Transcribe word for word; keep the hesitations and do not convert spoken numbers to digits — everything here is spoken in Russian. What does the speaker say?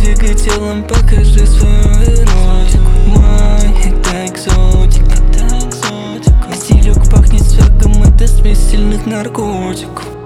двигай телом, покажи свою эротику. Май, это экзотика. Стилек пахнет свергом, это смесь сильных наркотиков.